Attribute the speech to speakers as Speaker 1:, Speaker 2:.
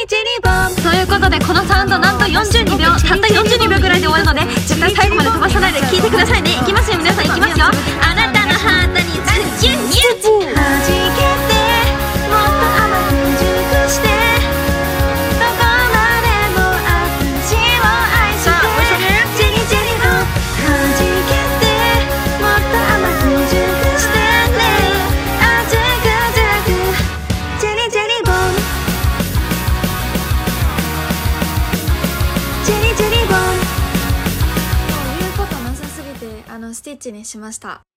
Speaker 1: ジェリボンということで、このサウンドなんと42秒、たった42秒ぐらいで終わるので、絶対最後まで飛ばさないで聞いてくださいね。いきますよ皆さん、いきますよ。あなたのハートにズンキュンキュン、弾けてもっと甘く熟してどこまでも私を愛してジェリジェリボン、弾けてもっと甘く熟してね、あずくずくジェリジェリボン、ジェリジェリボン。言うことなさすぎてスティッチにしました。